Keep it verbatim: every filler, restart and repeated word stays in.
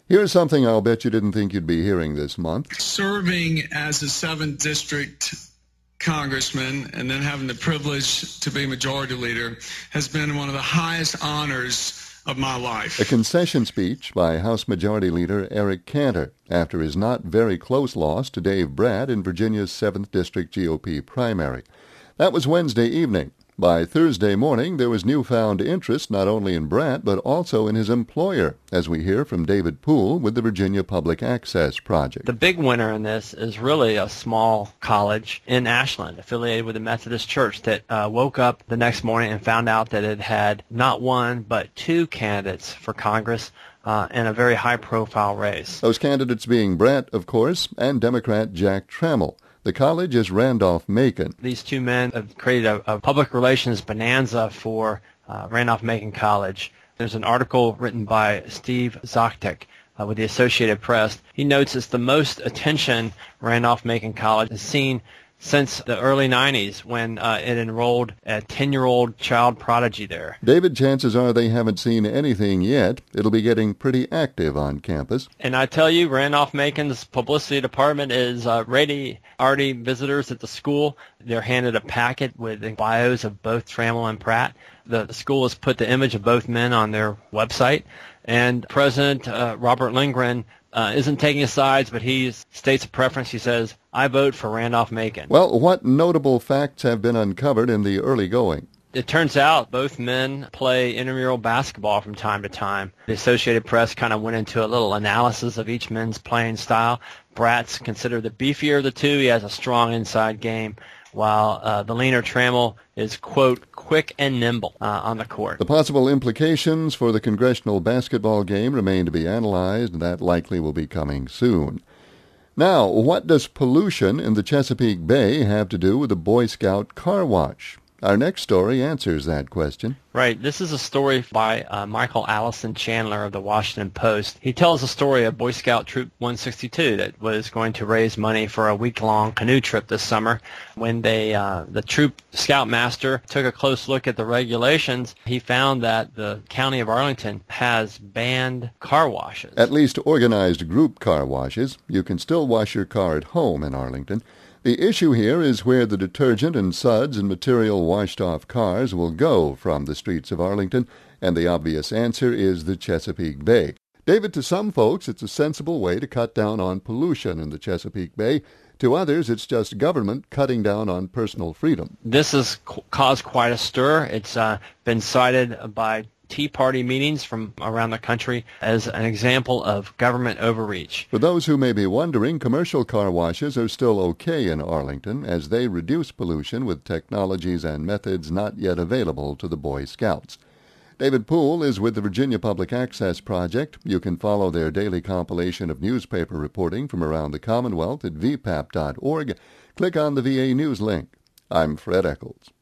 Here's something I'll bet you didn't think you'd be hearing this month. Serving as a seventh District congressman and then having the privilege to be majority leader has been one of the highest honors of my life. A concession speech by House Majority Leader Eric Cantor after his not very close loss to Dave Brat in Virginia's seventh District G O P primary. That was Wednesday evening. By Thursday morning, there was newfound interest not only in Brat, but also in his employer, as we hear from David Poole with the Virginia Public Access Project. The big winner in this is really a small college in Ashland, affiliated with the Methodist Church, that uh, woke up the next morning and found out that it had not one, but two candidates for Congress uh, in a very high-profile race. Those candidates being Brat, of course, and Democrat Jack Trammell. The college is Randolph-Macon. These two men have created a, a public relations bonanza for uh, Randolph-Macon College. There's an article written by Steve Zoctek uh, with the Associated Press. He notes it's the most attention Randolph-Macon College has seen since the early nineties when uh, it enrolled a ten-year-old child prodigy there. David, chances are they haven't seen anything yet. It'll be getting pretty active on campus. And I tell you, Randolph-Macon's publicity department is uh, ready. Already visitors at the school, they're handed a packet with the bios of both Trammell and Pratt. The, the school has put the image of both men on their website. And President uh, Robert Lindgren uh, isn't taking sides, but he states a preference. He says, I vote for Randolph-Macon. Well, what notable facts have been uncovered in the early going? It turns out both men play intramural basketball from time to time. The Associated Press kind of went into a little analysis of each men's playing style. Brat's considered the beefier of the two. He has a strong inside game, while uh, the leaner Trammell is, quote, quick and nimble uh, on the court. The possible implications for the congressional basketball game remain to be analyzed, and that likely will be coming soon. Now, what does pollution in the Chesapeake Bay have to do with the Boy Scout car wash? Our next story answers that question. Right. This is a story by uh, Michael Allison Chandler of the Washington Post. He tells the story of Boy Scout Troop one sixty-two that was going to raise money for a week-long canoe trip this summer. When they, uh, the troop scoutmaster took a close look at the regulations, he found that the county of Arlington has banned car washes. At least organized group car washes. You can still wash your car at home in Arlington. The issue here is where the detergent and suds and material washed off cars will go from the streets of Arlington, and the obvious answer is the Chesapeake Bay. David, to some folks, it's a sensible way to cut down on pollution in the Chesapeake Bay. To others, it's just government cutting down on personal freedom. This has caused quite a stir. It's uh, been cited by Tea Party meetings from around the country as an example of government overreach. For those who may be wondering, commercial car washes are still okay in Arlington as they reduce pollution with technologies and methods not yet available to the Boy Scouts. David Poole is with the Virginia Public Access Project. You can follow their daily compilation of newspaper reporting from around the Commonwealth at v p a p dot org. Click on the V A News link. I'm Fred Eccles.